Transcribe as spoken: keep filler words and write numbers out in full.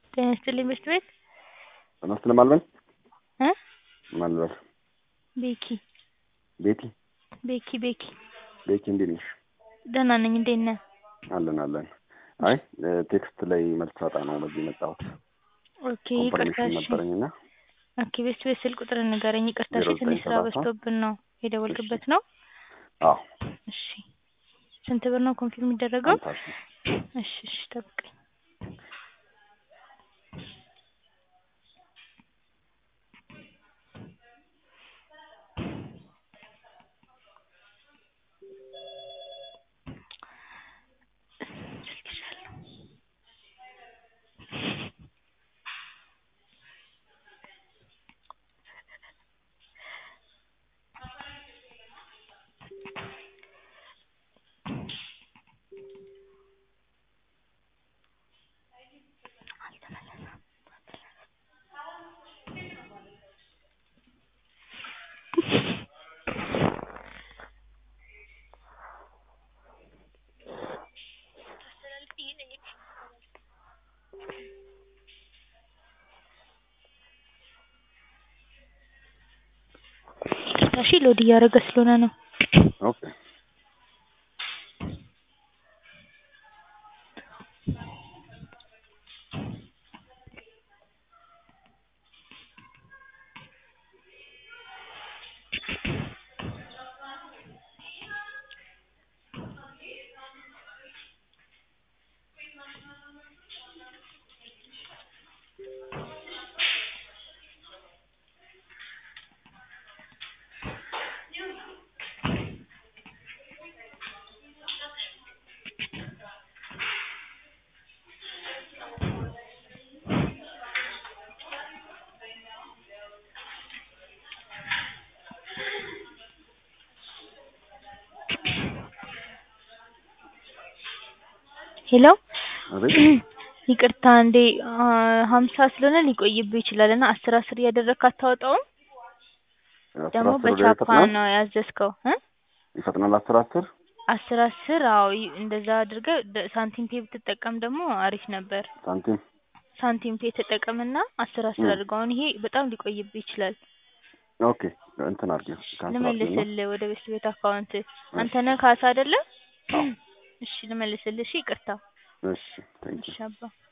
ጤና ይስጥልኝ መስት ቤት ተመስለ ማልበል እ ማልበል ቤኪ ቤቲ ቤኪ ቤኪ ቤኪ እንዴት ነሽ? ደህና ነኝ። እንዴት ነህ? አለን አለን። አይ ቴክስት ላይ መልስ አጣ ነው በዚህ መጣሁት። ኦኬ ኮንፈርሜሽን ይቅርታሽ። ነበረኝና ኦኬ ቤስት ቤት ስልክ ቁጥር ንገረኝ። ይቅርታሽ ትንሽ ስራ በዝቶብን ነው የደወልክበት ነው? አዎ። እሺ ስንት ብር ነው ኮንፊርም የሚደረገው? እሺ እሺ ጠብቀኝ። እሺ ሎድ እያደረገ ስለሆነ ነው። ኦኬ ሄሎ አቤት። ይቅርታ እንዴ ሀምሳ ስለሆነ ሊቆይብህ ይችላልና አስር አስር እያደረግክ አታወጣውም? ደግሞ በቻፓ ነው ያዘዝከው እ ይፈጥናል አስር አስር አስር አስር አዎ እንደዛ አድርገህ ሳንቲም ፔ ብትጠቀም ደግሞ አሪፍ ነበር። ሳንቲም ሳንቲም ፔ ተጠቀምና አስር አስር አድርገው። አሁን ይሄ በጣም ሊቆይብህ ይችላል። ኦኬ እንትን አድርጊ ልመልስልህ ወደ ቤት ቤት አካውንት አንተ ነህ ካሳ አይደለ? እሺ ልመልስልህ። እሺ ይቅርታ። እሺ ቴንኪው። እሺ አባ